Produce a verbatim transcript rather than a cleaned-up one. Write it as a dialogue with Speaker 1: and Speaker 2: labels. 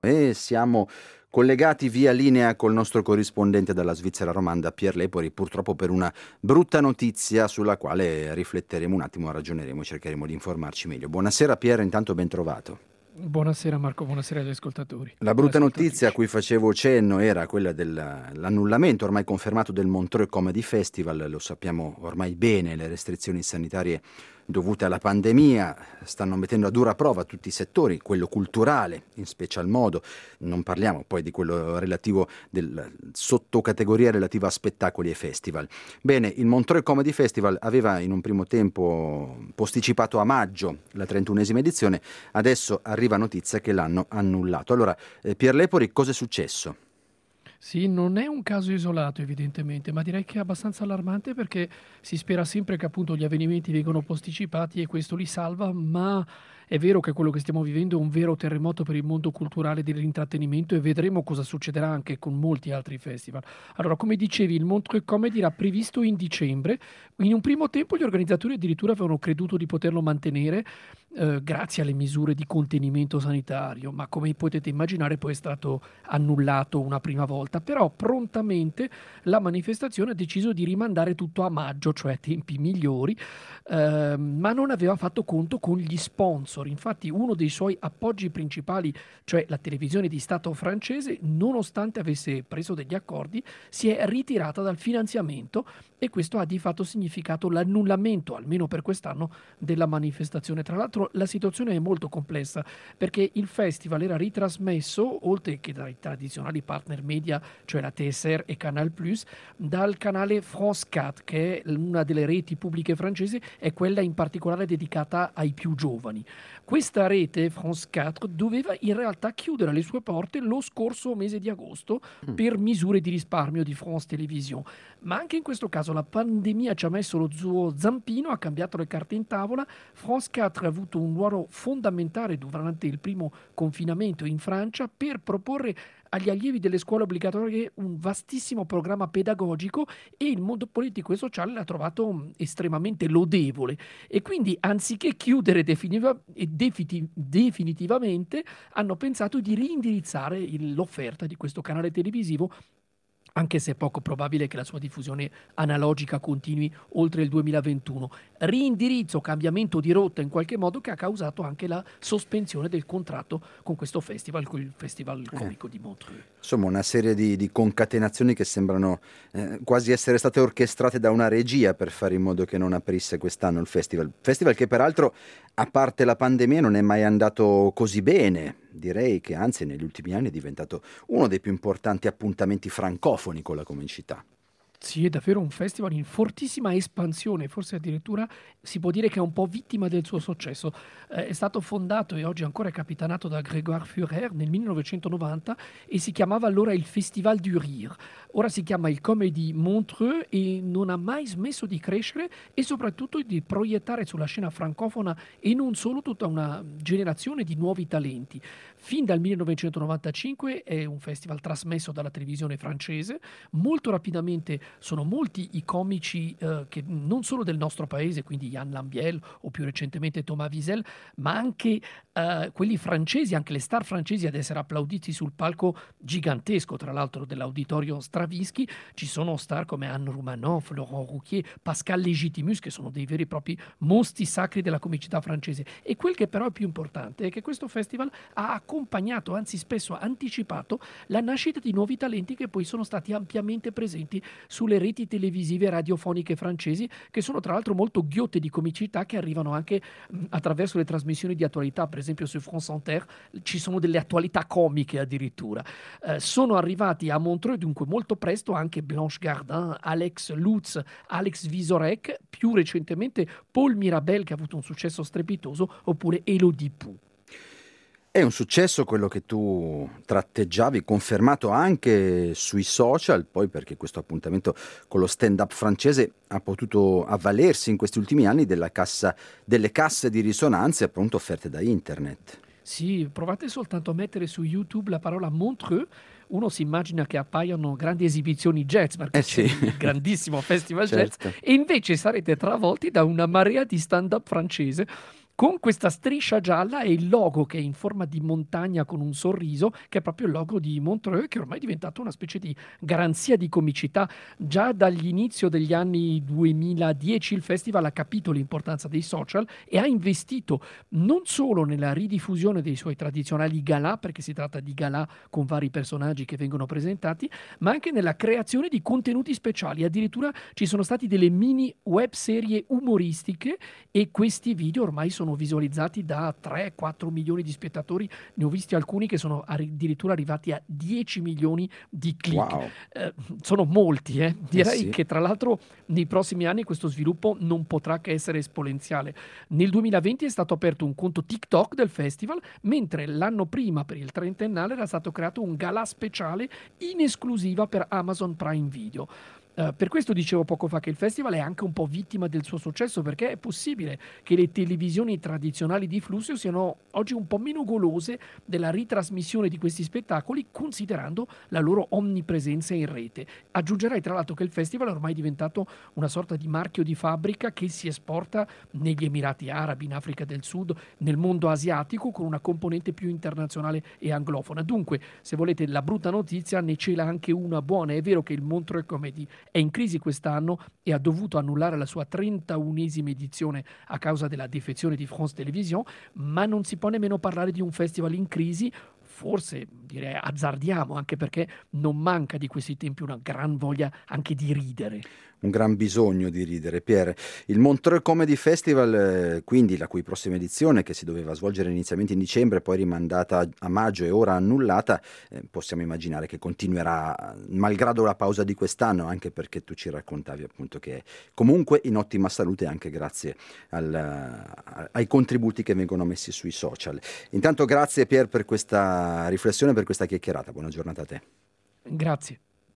Speaker 1: E siamo collegati via linea col nostro corrispondente dalla Svizzera romanda, Pier Lepori, purtroppo per una brutta notizia sulla quale rifletteremo un attimo, ragioneremo e cercheremo di informarci meglio. Buonasera Pier, intanto ben trovato.
Speaker 2: Buonasera Marco, buonasera agli ascoltatori.
Speaker 1: La brutta notizia a cui facevo cenno era quella dell'annullamento ormai confermato del Montreux Comedy Festival. Lo sappiamo ormai bene, le restrizioni sanitarie dovute alla pandemia stanno mettendo a dura prova tutti i settori, quello culturale in special modo, non parliamo poi di quello relativo del sottocategoria relativa a spettacoli e festival. Bene, il Montreux Comedy Festival aveva in un primo tempo posticipato a maggio la trentunesima edizione, adesso arriva notizia che l'hanno annullato. Allora, eh, Pier Lepori, cosa è successo?
Speaker 2: Sì, non è un caso isolato evidentemente, ma direi che è abbastanza allarmante perché si spera sempre che appunto gli avvenimenti vengano posticipati e questo li salva, ma è vero che quello che stiamo vivendo è un vero terremoto per il mondo culturale dell'intrattenimento e vedremo cosa succederà anche con molti altri festival. Allora, come dicevi, il Montreux Comedy era previsto in dicembre. In un primo tempo gli organizzatori addirittura avevano creduto di poterlo mantenere eh, grazie alle misure di contenimento sanitario, ma come potete immaginare poi è stato annullato una prima volta. Però prontamente la manifestazione ha deciso di rimandare tutto a maggio, cioè a tempi migliori, eh, ma non aveva fatto conto con gli sponsor. Infatti uno dei suoi appoggi principali, cioè la televisione di Stato francese, nonostante avesse preso degli accordi, si è ritirata dal finanziamento e questo ha di fatto significato l'annullamento, almeno per quest'anno, della manifestazione. Tra l'altro la situazione è molto complessa perché il festival era ritrasmesso, oltre che dai tradizionali partner media, cioè la T S R e Canal Plus, dal canale France quattro, che è una delle reti pubbliche francesi, è quella in particolare dedicata ai più giovani. Questa rete France quattro doveva in realtà chiudere le sue porte lo scorso mese di agosto per misure di risparmio di France Télévisions, ma anche in questo caso la pandemia ci ha messo lo suo zampino, ha cambiato le carte in tavola. France quattro ha avuto un ruolo fondamentale durante il primo confinamento in Francia per proporre agli allievi delle scuole obbligatorie un vastissimo programma pedagogico e il mondo politico e sociale l'ha trovato estremamente lodevole e quindi anziché chiudere definitiva, definitiv- definitivamente hanno pensato di reindirizzare il, l'offerta di questo canale televisivo, anche se è poco probabile che la sua diffusione analogica continui oltre il duemilaventuno. Rindirizzo, cambiamento di rotta in qualche modo che ha causato anche la sospensione del contratto con questo festival, con il Festival Comico eh. di Montreux.
Speaker 1: Insomma, una serie di, di concatenazioni che sembrano eh, quasi essere state orchestrate da una regia per fare in modo che non aprisse quest'anno il festival. Festival che peraltro, a parte la pandemia, non è mai andato così bene. Direi che anzi negli ultimi anni è diventato uno dei più importanti appuntamenti francofoni con la comicità.
Speaker 2: Sì, è davvero un festival in fortissima espansione, forse addirittura si può dire che è un po' vittima del suo successo. Eh, è stato fondato e oggi ancora è capitanato da Grégoire Führer nel millenovecentonovanta e si chiamava allora il Festival du Rire. Ora si chiama il Comedy Montreux e non ha mai smesso di crescere e soprattutto di proiettare sulla scena francofona e non solo tutta una generazione di nuovi talenti. Fin dal millenovecentonovantacinque è un festival trasmesso dalla televisione francese. Molto rapidamente sono molti i comici eh, che non solo del nostro paese, quindi Yann Lambiel o più recentemente Thomas Wiesel, ma anche eh, quelli francesi, anche le star francesi ad essere applauditi sul palco gigantesco, tra l'altro dell'auditorio Stravinsky. Ci sono star come Anne Roumanoff, Laurent Ruquier, Pascal Legitimus, che sono dei veri e propri mostri sacri della comicità francese. E quel che però è più importante è che questo festival ha accompagnato, anzi spesso anticipato, la nascita di nuovi talenti che poi sono stati ampiamente presenti sulle reti televisive e radiofoniche francesi, che sono tra l'altro molto ghiotte di comicità, che arrivano anche mh, attraverso le trasmissioni di attualità. Per esempio su France Inter ci sono delle attualità comiche addirittura. Eh, sono arrivati a Montreux dunque molto presto anche Blanche Gardin, Alex Lutz, Alex Vizorek, più recentemente Paul Mirabel, che ha avuto un successo strepitoso, oppure Elodie Pou.
Speaker 1: È un successo quello che tu tratteggiavi, confermato anche sui social, poi perché questo appuntamento con lo stand-up francese ha potuto avvalersi in questi ultimi anni della cassa, delle casse di risonanze appunto offerte da internet.
Speaker 2: Sì, provate soltanto a mettere su YouTube la parola Montreux, uno si immagina che appaiano grandi esibizioni jazz, perché
Speaker 1: Eh
Speaker 2: c'è
Speaker 1: sì.
Speaker 2: il grandissimo festival
Speaker 1: Certo.
Speaker 2: jazz, e invece sarete travolti da una marea di stand-up francese con questa striscia gialla e il logo che è in forma di montagna con un sorriso, che è proprio il logo di Montreux, che ormai è diventato una specie di garanzia di comicità. Già dall'inizio degli anni duemiladieci il festival ha capito l'importanza dei social e ha investito non solo nella ridiffusione dei suoi tradizionali galà, perché si tratta di galà con vari personaggi che vengono presentati, ma anche nella creazione di contenuti speciali. Addirittura ci sono stati delle mini web serie umoristiche e questi video ormai sono visualizzati da tre quattro milioni di spettatori. Ne ho visti alcuni che sono addirittura arrivati a dieci milioni di click.
Speaker 1: Wow.
Speaker 2: Eh, sono molti, eh. Direi
Speaker 1: Eh sì.
Speaker 2: che tra l'altro nei prossimi anni questo sviluppo non potrà che essere esponenziale. Nel duemilaventi è stato aperto un conto TikTok del festival, mentre l'anno prima, per il trentennale, era stato creato un galà speciale in esclusiva per Amazon Prime Video. Uh, per questo dicevo poco fa che il festival è anche un po' vittima del suo successo, perché è possibile che le televisioni tradizionali di flusso siano oggi un po' meno golose della ritrasmissione di questi spettacoli, considerando la loro onnipresenza in rete. Aggiungerei tra l'altro che il festival è ormai diventato una sorta di marchio di fabbrica che si esporta negli Emirati Arabi, in Africa del Sud, nel mondo asiatico, con una componente più internazionale e anglofona. Dunque, se volete la brutta notizia, ne cela anche una buona. È vero che il Montreux Comedy è in crisi quest'anno e ha dovuto annullare la sua trentaunesima edizione a causa della defezione di France Télévisions, ma non si può nemmeno parlare di un festival in crisi. Forse, direi, azzardiamo, anche perché non manca di questi tempi una gran voglia anche di ridere.
Speaker 1: Un gran bisogno di ridere, Pier. Il Montreux Comedy Festival, eh, quindi la cui prossima edizione, che si doveva svolgere inizialmente in dicembre, poi rimandata a maggio e ora annullata, eh, possiamo immaginare che continuerà malgrado la pausa di quest'anno, anche perché tu ci raccontavi appunto che è comunque in ottima salute anche grazie al, ai contributi che vengono messi sui social. Intanto grazie Pier per questa riflessione, per questa chiacchierata. Buona giornata a te.
Speaker 2: Grazie.